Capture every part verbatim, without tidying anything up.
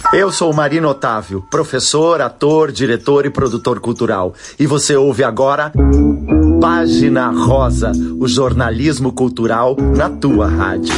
Eu sou o Marino Otávio, professor, ator, diretor e produtor cultural. E você ouve agora Página Rosa, o jornalismo cultural na tua rádio.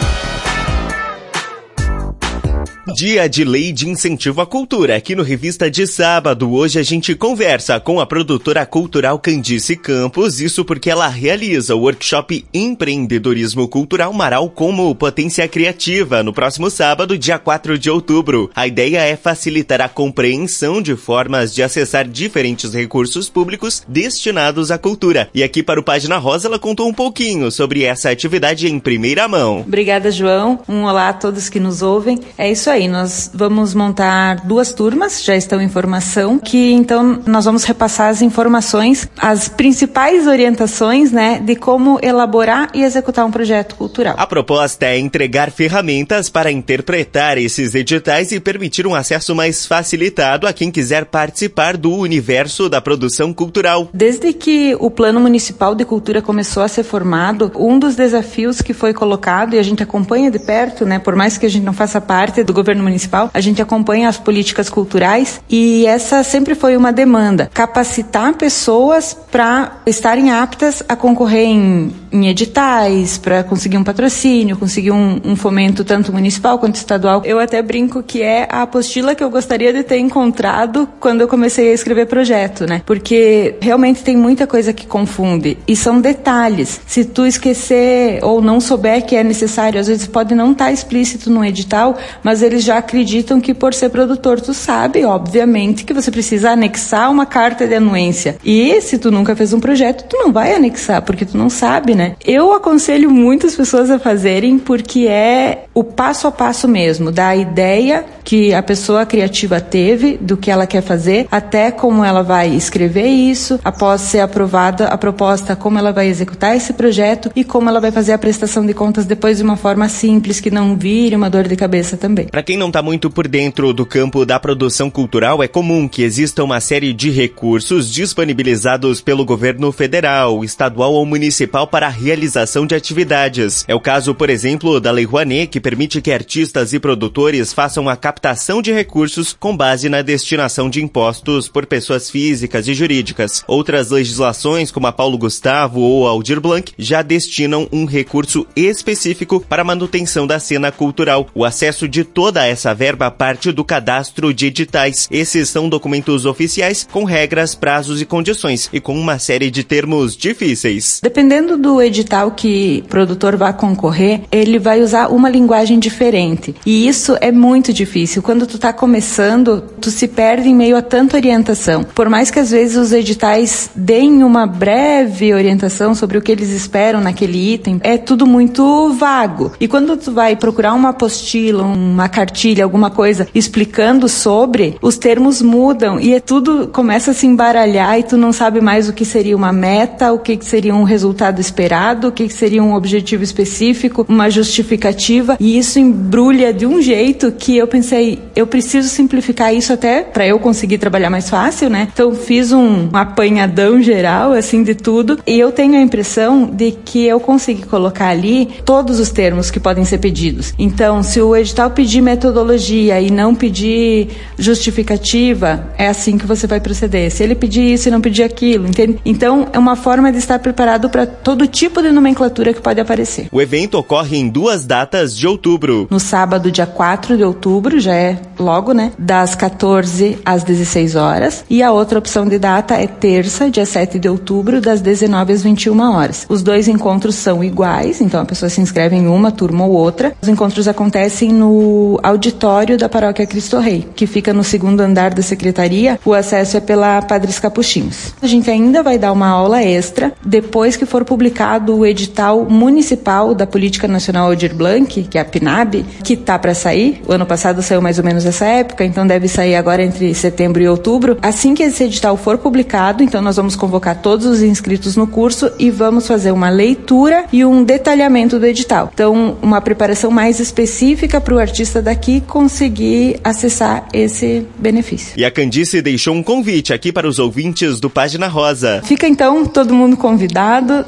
Dia de Lei de Incentivo à Cultura. Aqui no Revista de Sábado, hoje a gente conversa com a produtora cultural Candice Campos, isso porque ela realiza o workshop Empreendedorismo Cultural Marau como Potência Criativa, no próximo sábado, dia quatro de outubro. A ideia é facilitar a compreensão de formas de acessar diferentes recursos públicos destinados à cultura. E aqui para o Página Rosa, ela contou um pouquinho sobre essa atividade em primeira mão. Obrigada, João. Um olá a todos que nos ouvem. É isso aí. Nós vamos montar duas turmas, já estão em formação, que então nós vamos repassar as informações, as principais orientações, né, de como elaborar e executar um projeto cultural. A proposta é entregar ferramentas para interpretar esses editais e permitir um acesso mais facilitado a quem quiser participar do universo da produção cultural. Desde que o Plano Municipal de Cultura começou a ser formado, um dos desafios que foi colocado, e a gente acompanha de perto, né, por mais que a gente não faça parte do governo municipal, a gente acompanha as políticas culturais e essa sempre foi uma demanda, capacitar pessoas para estarem aptas a concorrer em, em editais, para conseguir um patrocínio, conseguir um, um fomento tanto municipal quanto estadual. Eu até brinco que é a apostila que eu gostaria de ter encontrado quando eu comecei a escrever projeto, né? Porque realmente tem muita coisa que confunde e são detalhes. Se tu esquecer ou não souber que é necessário, às vezes pode não estar explícito no edital, mas eles já acreditam que por ser produtor tu sabe, obviamente, que você precisa anexar uma carta de anuência. E se tu nunca fez um projeto, tu não vai anexar, porque tu não sabe, né? Eu aconselho muitas pessoas a fazerem porque é o passo a passo mesmo, da ideia que a pessoa criativa teve, do que ela quer fazer, até como ela vai escrever isso, após ser aprovada a proposta, como ela vai executar esse projeto e como ela vai fazer a prestação de contas depois de uma forma simples, que não vire uma dor de cabeça também. Para quem não está muito por dentro do campo da produção cultural, é comum que exista uma série de recursos disponibilizados pelo governo federal, estadual ou municipal para a realização de atividades. É o caso, por exemplo, da Lei Rouanet, que permite que artistas e produtores façam a captação de recursos com base na destinação de impostos por pessoas físicas e jurídicas. Outras legislações, como a Paulo Gustavo ou Aldir Blanc, já destinam um recurso específico para a manutenção da cena cultural. O acesso de toda essa verba parte do cadastro de editais. Esses são documentos oficiais com regras, prazos e condições e com uma série de termos difíceis. Dependendo do edital que o produtor vai concorrer, ele vai usar uma linguagem diferente. E isso é muito difícil. Quando tu tá começando, tu se perde em meio a tanta orientação. Por mais que às vezes os editais deem uma breve orientação sobre o que eles esperam naquele item, é tudo muito vago. E quando tu vai procurar uma apostila, uma cartilha, alguma coisa explicando sobre, os termos mudam e é tudo começa a se embaralhar e tu não sabe mais o que seria uma meta, o que seria um resultado esperado, o que seria um objetivo específico, uma justificativa, e isso embrulha de um jeito que eu pensei, eu preciso simplificar isso até para eu conseguir trabalhar mais fácil, né? Então fiz um, um apanhadão geral, assim, de tudo, e eu tenho a impressão de que eu consegui colocar ali todos os termos que podem ser pedidos. Então, se o edital pedir metodologia e não pedir justificativa, é assim que você vai proceder. Se ele pedir isso e não pedir aquilo, entende? Então, é uma forma de estar preparado para todo tipo de nomenclatura que pode aparecer. O evento ocorre em duas datas de outubro. No sábado, dia quatro de outubro, já é logo, né? Das quatorze às dezesseis horas. E a outra opção de data é terça, dia sete de outubro, das dezenove às vinte e uma horas. Os dois encontros são iguais, então a pessoa se inscreve em uma turma ou outra. Os encontros acontecem no auditório da Paróquia Cristo Rei, que fica no segundo andar da secretaria. O acesso é pela Padres Capuchinhos. A gente ainda vai dar uma aula extra depois que for publicado o edital municipal da Política Nacional Aldir Blanc, que é a PNAB, que tá para sair. O ano passado saiu mais ou menos essa época, então deve sair agora entre setembro e outubro. Assim que esse edital for publicado, então nós vamos convocar todos os inscritos no curso e vamos fazer uma leitura e um detalhamento do edital. Então, uma preparação mais específica para o artista daqui conseguir acessar esse benefício. E a Candice deixou um convite aqui para os ouvintes do Página Rosa. Fica então todo mundo convidado, não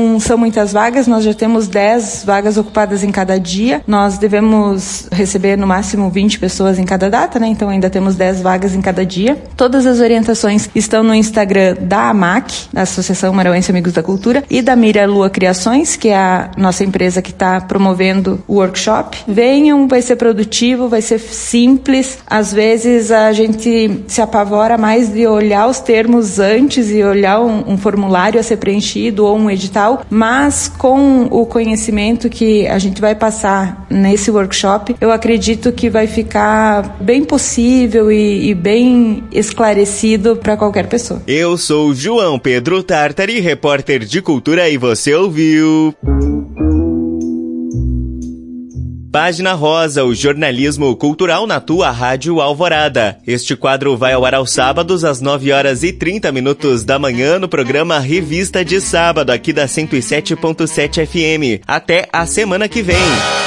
não são muitas vagas, nós já temos dez vagas ocupadas em cada dia. Nós devemos receber no máximo vinte pessoas em cada data, né? Então ainda temos dez vagas em cada dia. Todas as orientações estão no Instagram da AMAC, da Associação Marauense Amigos da Cultura, e da Mira Lua Criações, que é a nossa empresa que está promovendo o workshop. Venham, vai ser produtivo, vai ser simples. Às vezes a gente se apavora mais de olhar os termos antes e olhar um, um formulário a ser preenchido ou um edital, mas com o conhecimento que a gente vai passar nesse workshop, eu acredito que vai ficar bem possível e, e bem esclarecido para qualquer pessoa. Eu sou João Pedro Tartari, repórter de cultura, e você ouviu Página Rosa, o jornalismo cultural na tua Rádio Alvorada. Este quadro vai ao ar aos sábados às nove horas e trinta minutos da manhã no programa Revista de Sábado, aqui da cento e sete ponto sete F M. Até a semana que vem.